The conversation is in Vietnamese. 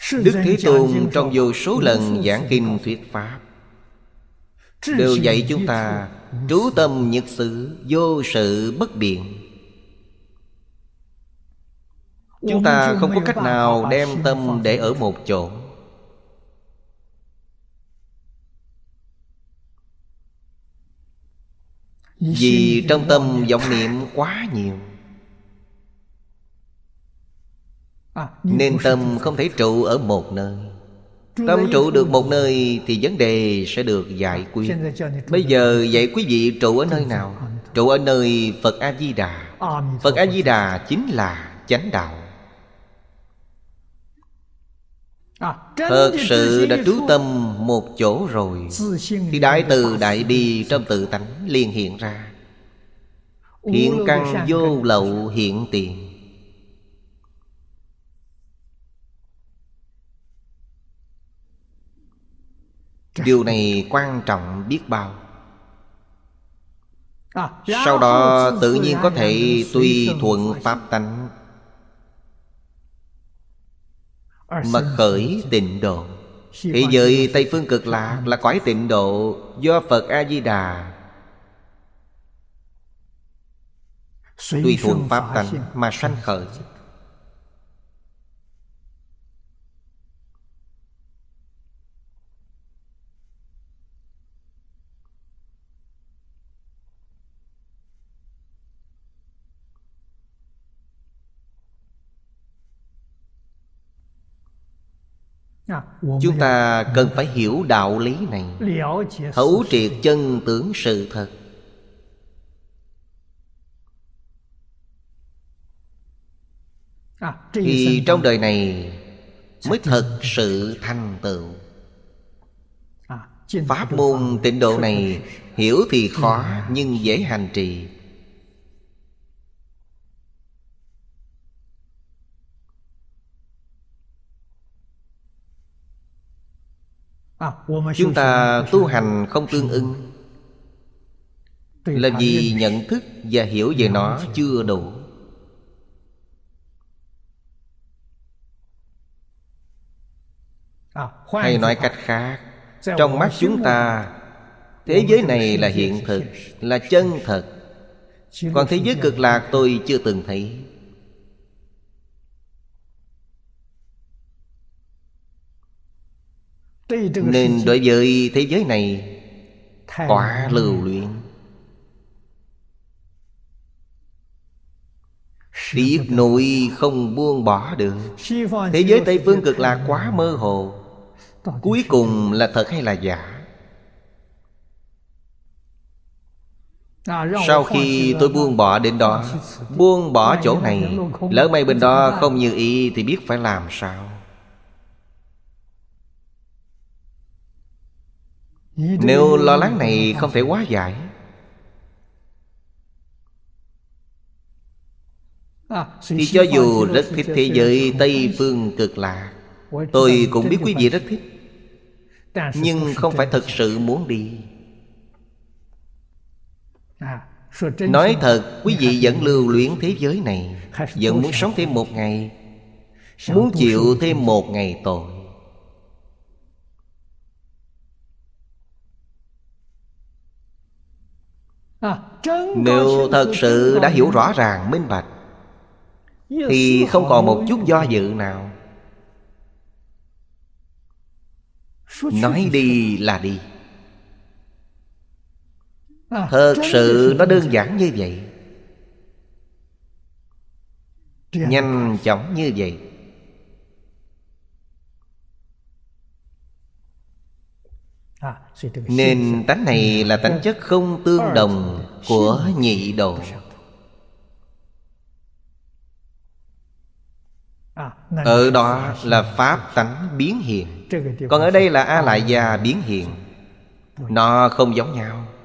Đức Thế Tôn trong vô số lần giảng kinh thuyết pháp đều dạy chúng ta trú tâm nhất xứ, vô sự bất biện. Chúng ta không có cách nào đem tâm để ở một chỗ. Vì trong tâm vọng niệm quá nhiều, nên tâm không thể trụ ở một nơi. Tâm trụ được một nơi thì vấn đề sẽ được giải quyết. Bây giờ dạy quý vị trụ ở nơi nào? Trụ ở nơi Phật A-di-đà. Phật A-di-đà chính là chánh đạo. Thật sự đã trú tâm một chỗ rồi thì đại từ đại bi trong tự tánh liền hiện ra. Thiện căn vô lậu hiện tiền. Điều này quan trọng biết bao. Sau đó tự nhiên có thể tùy thuận pháp tánh mà khởi tịnh độ. Thế giới Tây Phương Cực Lạc là cõi tịnh độ do Phật A-di-đà tùy thuận pháp tánh mà sanh khởi. Chúng ta cần phải hiểu đạo lý này, thấu triệt chân tướng sự thật. Thì trong đời này mới thật sự thành tựu. Pháp môn tịnh độ này hiểu thì khó nhưng dễ hành trì. Chúng ta tu hành không tương ưng là vì nhận thức và hiểu về nó chưa đủ. Hay nói cách khác, trong mắt chúng ta thế giới này là hiện thực, là chân thật. Còn thế giới cực lạc tôi chưa từng thấy. Nên đối với thế giới này quá lưu luyện, tiếc nuối không buông bỏ được. Thế giới Tây Phương Cực Lạc quá mơ hồ, cuối cùng là thật hay là giả? Sau khi tôi buông bỏ đến đó, buông bỏ chỗ này, lỡ may bên đó không như ý thì biết phải làm sao? Nếu lo lắng này không thể hóa giải, thì cho dù rất thích thế giới Tây Phương Cực Lạc, tôi cũng biết quý vị rất thích, nhưng không phải thật sự muốn đi. Nói thật, quý vị vẫn lưu luyến thế giới này, vẫn muốn sống thêm một ngày, muốn chịu thêm một ngày tội. Nếu thật sự đã hiểu rõ ràng minh bạch thì không còn một chút do dự nào. Nói đi là đi. Thật sự nó đơn giản như vậy, nhanh chóng như vậy. Nên tánh này là tánh chất không tương đồng của nhị độ. Ở đó là pháp tánh biến hiện, còn ở đây là A Lại Gia biến hiện. Nó không giống nhau.